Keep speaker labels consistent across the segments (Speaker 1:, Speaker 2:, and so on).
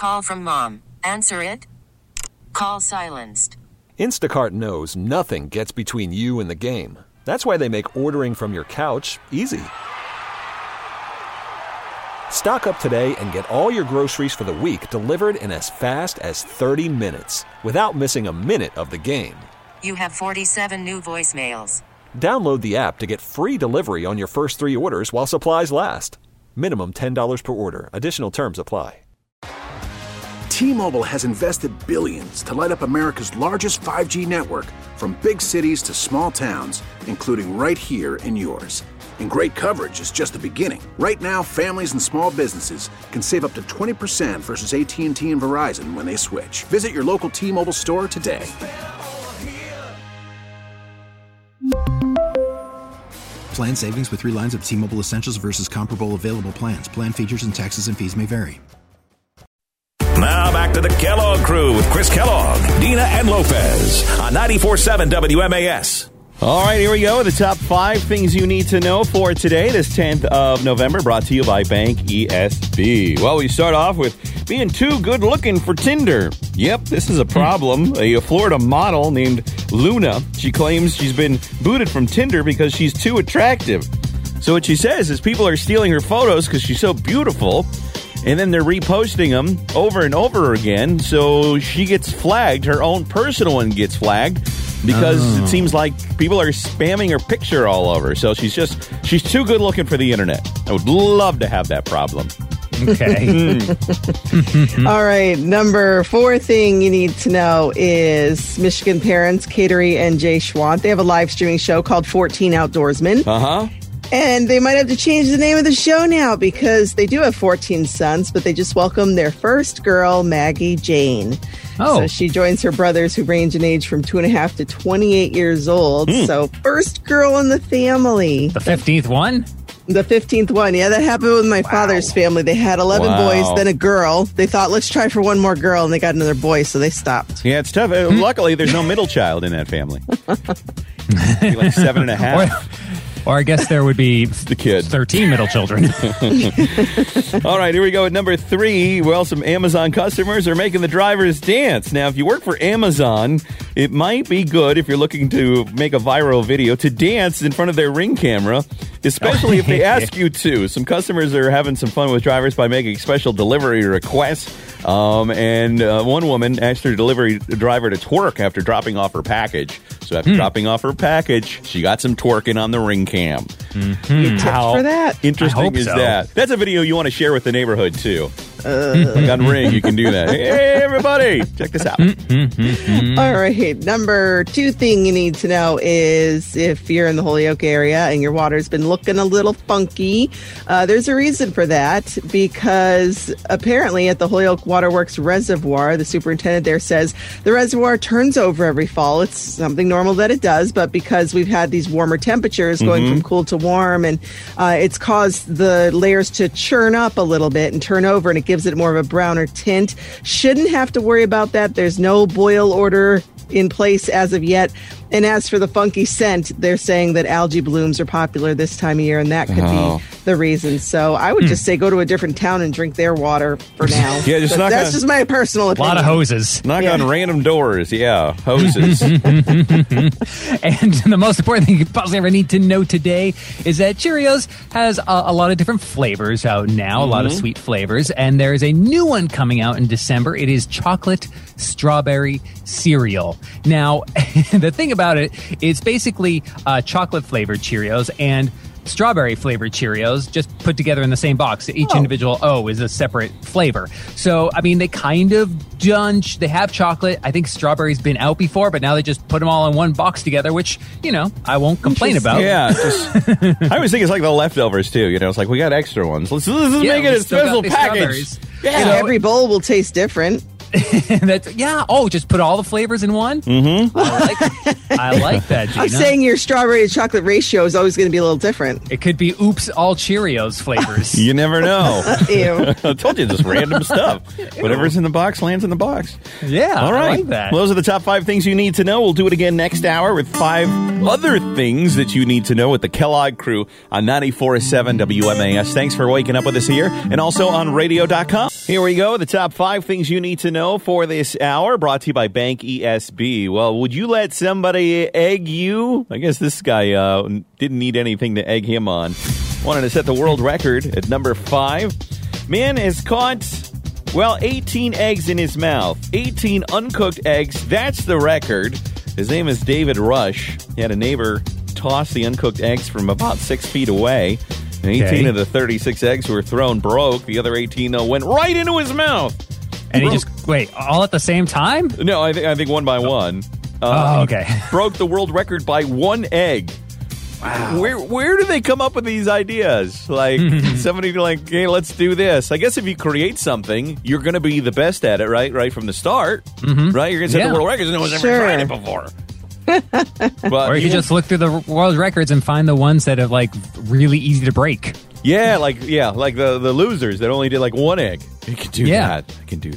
Speaker 1: call from mom. Answer it. Call silenced.
Speaker 2: Instacart knows nothing gets between you and the game. That's why they make ordering from your couch easy. Stock up today and get all your groceries for the week delivered in as fast as 30 minutes without missing a minute of the game.
Speaker 1: You have 47 new voicemails.
Speaker 2: Download the app to get free delivery on your first 3 orders while supplies last. Minimum $10 per order. Additional terms apply.
Speaker 3: T-Mobile has invested billions to light up America's largest 5G network, from big cities to small towns, including right here in yours. And great coverage is just the beginning. Right now, families and small businesses can save up to 20% versus AT&T and Verizon when they switch. Visit your local T-Mobile store today.
Speaker 4: Plan savings with 3 lines of T-Mobile Essentials versus comparable available plans. Plan features and taxes and fees may vary.
Speaker 5: Now back to the Kellogg Crew with Chris Kellogg, Dina, and Lopez on 94.7 WMAS.
Speaker 6: All right, here we go with the top 5 things you need to know for today, this 10th of November, brought to you by Bank ESB. Well, we start off with being too good looking for Tinder. Yep, this is a problem. A Florida model named Luna, she claims she's been booted from Tinder because she's too attractive. So what she says is people are stealing her photos because she's so beautiful, and then they're reposting them over and over again, so she gets flagged. Her own personal one gets flagged because it seems like people are spamming her picture all over. So she's too good looking for the internet. I would love to have that problem.
Speaker 7: Okay.
Speaker 8: All right. Number 4 thing you need to know is Michigan parents, Kateri and Jay Schwant. They have a live streaming show called 14 Outdoorsmen.
Speaker 6: Uh-huh.
Speaker 8: And they might have to change the name of the show now because they do have 14 sons, but they just welcomed their first girl, Maggie Jane.
Speaker 7: Oh.
Speaker 8: So she joins her brothers who range in age from 2.5 to 28 years old. So first girl in the family.
Speaker 7: The 15th one?
Speaker 8: The 15th one. Yeah, that happened with my father's family. They had 11 boys, then a girl. They thought, let's try for one more girl, and they got another boy, so they stopped.
Speaker 6: Yeah, it's tough. Luckily, there's no middle child in that family. Like 7.5.
Speaker 7: Or I guess there would be
Speaker 6: the kid.
Speaker 7: 13 middle children.
Speaker 6: All right, here we go at number 3. Well, some Amazon customers are making the drivers dance. Now, if you work for Amazon, it might be good if you're looking to make a viral video to dance in front of their Ring camera, especially if they ask you to. Some customers are having some fun with drivers by making special delivery requests. And one woman asked her delivery driver to twerk after dropping off her package. So after dropping off her package, she got some twerking on the Ring cam.
Speaker 8: You tipped for that?
Speaker 6: Interesting is that? That's a video you want to share with the neighborhood, too. Like on Ring, you can do that. Hey, everybody, check this out.
Speaker 8: All right. Number 2 thing you need to know is if you're in the Holyoke area and your water's been looking a little funky, there's a reason for that, because apparently at the Holyoke Waterworks Reservoir, the superintendent there says the reservoir turns over every fall. It's something normal that it does, but because we've had these warmer temperatures going from cool to warm, and it's caused the layers to churn up a little bit and turn over, and it gives it more of a browner tint. Shouldn't have to worry about that. There's no boil order in place as of yet. And as for the funky scent, they're saying that algae blooms are popular this time of year, and that could be the reason. So I would just say go to a different town and drink their water for now.
Speaker 6: Yeah,
Speaker 8: that's just my personal opinion.
Speaker 7: A lot of hoses.
Speaker 6: Knock on random doors. Yeah, hoses.
Speaker 7: And the most important thing you possibly ever need to know today is that Cheerios has a lot of different flavors out now, a lot of sweet flavors. And there is a new one coming out in December. It is chocolate strawberry cereal. Now, the thing about it, it's basically chocolate flavored Cheerios and strawberry flavored Cheerios just put together in the same box. Each individual O is a separate flavor. So, I mean, they kind of they have chocolate. I think strawberry's been out before, but now they just put them all in one box together, which, I won't complain about.
Speaker 6: Yeah. I always think it's like the leftovers, too. It's like, we got extra ones. Let's make it a special package.
Speaker 8: Yeah. And every bowl will taste different.
Speaker 7: Just put all the flavors in one.
Speaker 6: Mm-hmm.
Speaker 7: I like that, Gina.
Speaker 8: I'm saying your strawberry to chocolate ratio is always going to be a little different.
Speaker 7: It could be oops, all Cheerios flavors.
Speaker 6: You never know.
Speaker 8: Ew.
Speaker 6: I told you, just random stuff. Whatever's in the box lands in the box.
Speaker 7: Yeah,
Speaker 6: all right.
Speaker 7: I like that.
Speaker 6: Well, those are the top 5 things you need to know. We'll do it again next hour with 5 other things that you need to know with the Kellogg Crew on 94.7 WMAS. Thanks for waking up with us here and also on radio.com. Here we go. The top 5 things you need to know for this hour, brought to you by Bank ESB. Well, would you let somebody egg you? I guess this guy didn't need anything to egg him on. Wanted to set the world record at number 5. Man has caught, 18 eggs in his mouth. 18 uncooked eggs. That's the record. His name is David Rush. He had a neighbor toss the uncooked eggs from about 6 feet away. And 18 of the 36 eggs were thrown broke. The other 18, though, went right into his mouth.
Speaker 7: And he just, all at the same time?
Speaker 6: No, I think one by one.
Speaker 7: Okay.
Speaker 6: Broke the world record by 1 egg. Wow. Where do they come up with these ideas? Like, somebody hey, let's do this. I guess if you create something, you're going to be the best at it, right? Right from the start. Mm-hmm. Right? You're going to set the world records and no one's ever tried it before.
Speaker 7: Or you can just look through the world records and find the ones that are really easy to break.
Speaker 6: Yeah, like the losers that only did 1 egg. You can do that. I can do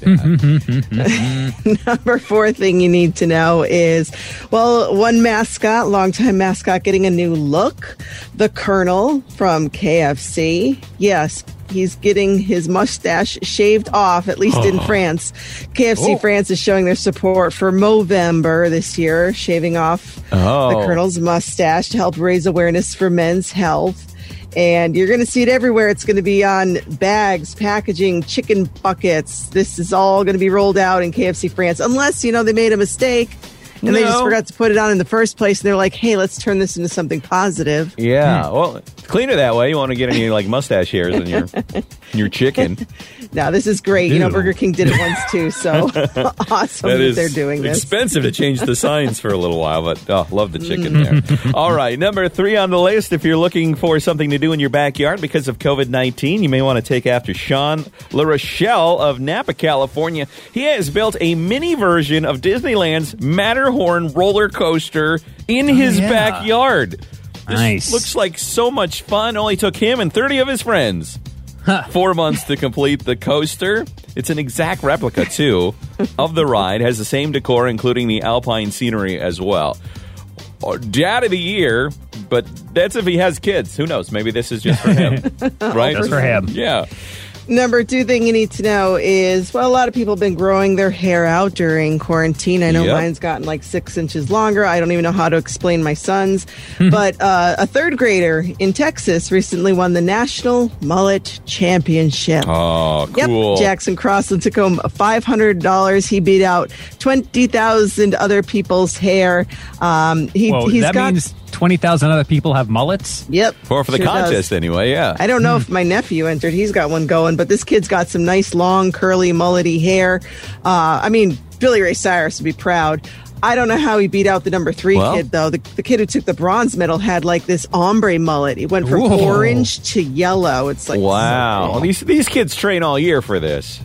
Speaker 6: that.
Speaker 8: Number 4 thing you need to know is, one mascot, longtime mascot, getting a new look. The Colonel from KFC. Yes, he's getting his mustache shaved off, at least in France. KFC France is showing their support for Movember this year, shaving off the Colonel's mustache to help raise awareness for men's health. And you're going to see it everywhere. It's going to be on bags, packaging, chicken buckets. This is all going to be rolled out in KFC France, unless, they made a mistake and they just forgot to put it on in the first place. And they're like, hey, let's turn this into something positive.
Speaker 6: Yeah. Well, it's cleaner that way. You want to get any mustache hairs in your chicken.
Speaker 8: No, this is great.
Speaker 6: Ew.
Speaker 8: Burger King did it once too, so awesome that they're doing this.
Speaker 6: Expensive to change the signs for a little while, but love the chicken there. All right, number 3 on the list. If you're looking for something to do in your backyard because of COVID-19, you may want to take after Sean LaRochelle of Napa, California. He has built a mini version of Disneyland's Matterhorn roller coaster in his backyard.
Speaker 7: Nice.
Speaker 6: This looks like so much fun. Only took him and 30 of his friends 4 months to complete the coaster. It's an exact replica, too, of the ride. Has the same decor, including the alpine scenery as well. Dad of the year, but that's if he has kids. Who knows? Maybe this is just for him. Right?
Speaker 7: Just for him.
Speaker 6: Yeah.
Speaker 8: Number 2 thing you need to know is, a lot of people have been growing their hair out during quarantine. I know mine's gotten 6 inches longer. I don't even know how to explain my son's. But a 3rd grader in Texas recently won the National Mullet Championship.
Speaker 6: Oh, cool.
Speaker 8: Yep. Jackson Crossland took home $500. He beat out 20,000 other people's hair.
Speaker 7: That means 20,000 other people have mullets?
Speaker 8: Yep.
Speaker 6: Or for the contest, anyway, yeah.
Speaker 8: I don't know if my nephew entered. He's got one going, but this kid's got some nice, long, curly, mullety hair. Billy Ray Cyrus would be proud. I don't know how he beat out the number 3 kid, though. The kid who took the bronze medal had this ombre mullet. It went from orange to yellow. It's
Speaker 6: wow.
Speaker 8: So cool.
Speaker 6: Well, these kids train all year for this.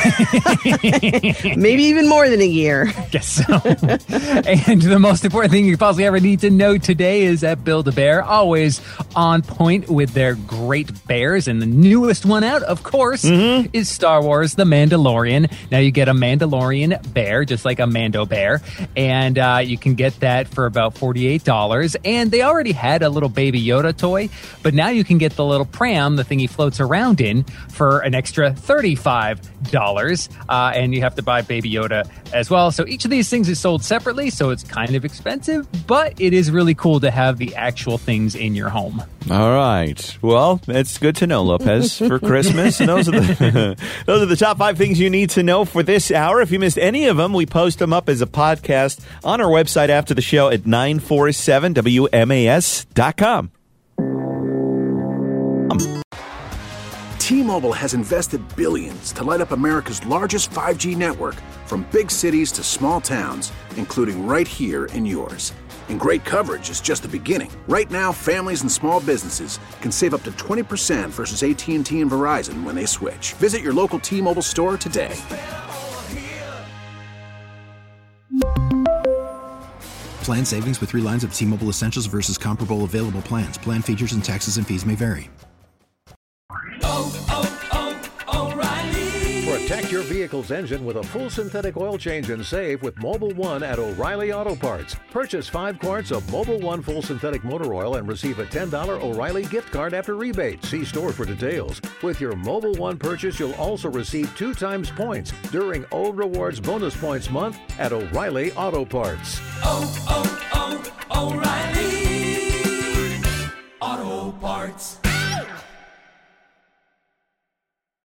Speaker 8: Maybe even more than a year.
Speaker 7: Guess so. And the most important thing you possibly ever need to know today is that Build-A-Bear, always on point with their great bears. And the newest one out, of course, is Star Wars The Mandalorian. Now you get a Mandalorian bear, just like a Mando bear. And you can get that for about $48. And they already had a little Baby Yoda toy, but now you can get the little pram, the thing he floats around in, for an extra $35. And you have to buy Baby Yoda as well. So each of these things is sold separately, so it's kind of expensive, but it is really cool to have the actual things in your home.
Speaker 6: All right. Well, it's good to know, Lopez, for Christmas. And those are the top 5 things you need to know for this hour. If you missed any of them, we post them up as a podcast on our website after the show at 947wmas.com.
Speaker 3: T-Mobile has invested billions to light up America's largest 5G network, from big cities to small towns, including right here in yours. And great coverage is just the beginning. Right now, families and small businesses can save up to 20% versus AT&T and Verizon when they switch. Visit your local T-Mobile store today.
Speaker 4: Plan savings with 3 lines of T-Mobile Essentials versus comparable available plans. Plan features and taxes and fees may vary.
Speaker 9: O'Reilly. Protect your vehicle's engine with a full synthetic oil change and save with Mobil 1 at O'Reilly Auto Parts. Purchase 5 quarts of Mobil 1 full synthetic motor oil and receive a $10 O'Reilly gift card after rebate. See store for details. With your Mobil 1 purchase, you'll also receive 2 times points during O Rewards Bonus Points Month at O'Reilly Auto Parts.
Speaker 10: O'Reilly Auto Parts.